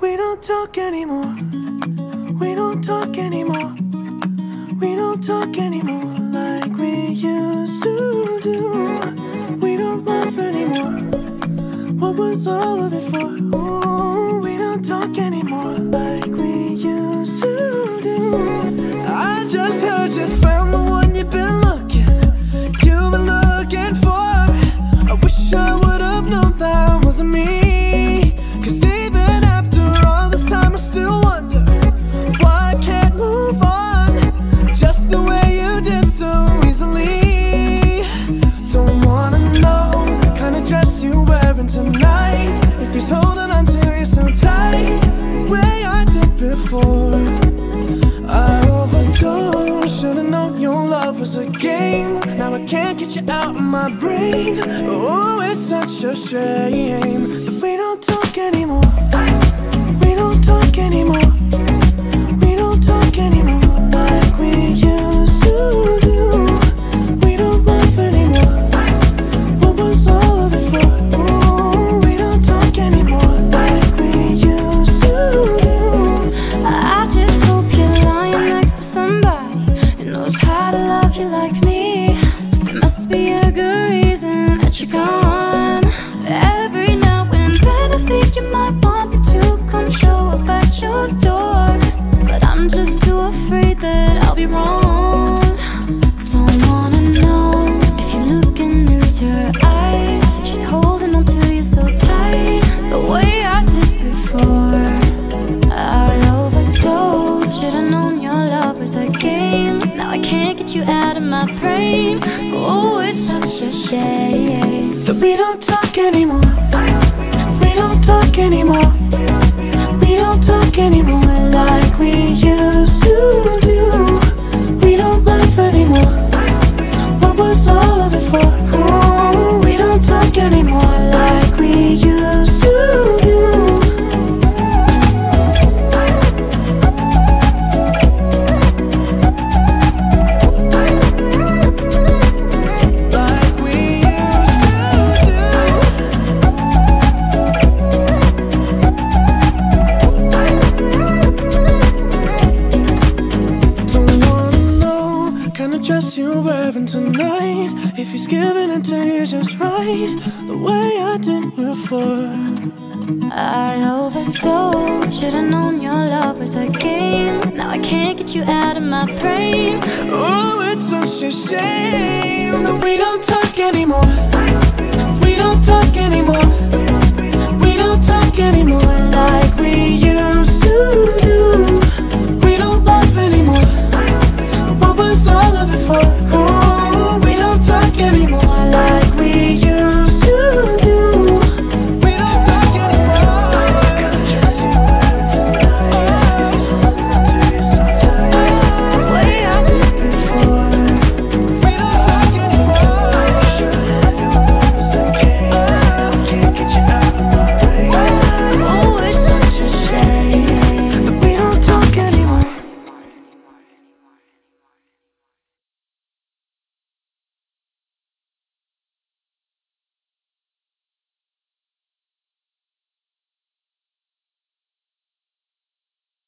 We don't talk anymore. We don't talk anymore. We don't talk anymore like we used to do. We don't laugh anymore. What was all of it for? Ooh, we don't talk anymore like we used to do. I just heard you found the one you've been looking for. I wish I would've known that wasn't me. 'Cause even after all this time I still wonder why I can't move on just the way you did so easily. Don't wanna know the kind of dress you're wearing tonight, if he's holding on to you so tight the way I did before. I overdosed, should've known your love was a game. Now I can't get you out of my brain. Oh, it's such a shame that we don't talk anymore. We don't talk anymore. We don't talk anymore like we used to do. We don't laugh anymore. What was all of it for? Ooh, we don't talk anymore like we used to do. I just hope you're lying next to somebody who knows how to love you like me. There must be a good reason that you're gone. Every now and then I think you might want me to come show up at your door, but I'm just too afraid that I'll be wrong. Don't wanna know if you're looking into her eyes, if she's holding on to you so tight the way I did before. I overdosed, should've known your love was a game. Now I can't get you out of my brain. Oh, it's such a shame that we don't talk anymore. We don't talk anymore. We don't talk anymore like we used to do. We don't laugh anymore. What was all of it for? Ooh, we don't talk anymore like we used to do. Dress you're wearing tonight, if he's giving it to you just right the way I did before. I overdosed, should've known your love was a game. Now I can't get you out of my brain. Oh, it's such a shame that we don't talk anymore. We don't talk